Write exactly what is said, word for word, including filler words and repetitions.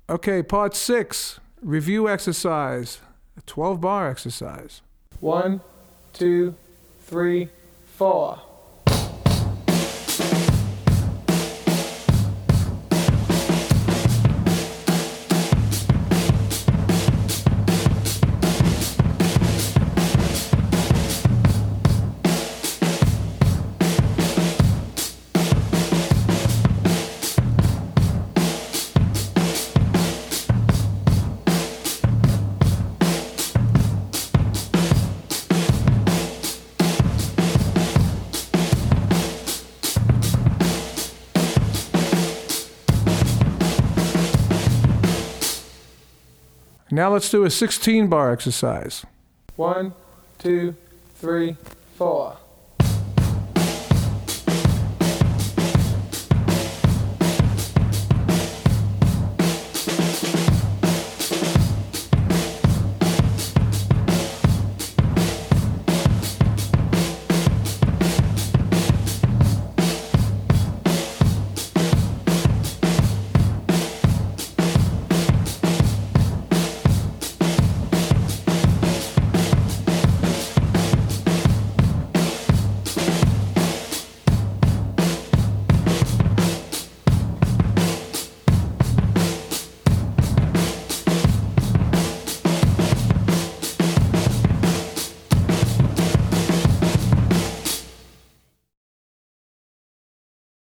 Okay, part six, review exercise, a twelve bar exercise. One, two, three, four. Now let's do a sixteen bar exercise. One, two, three, four.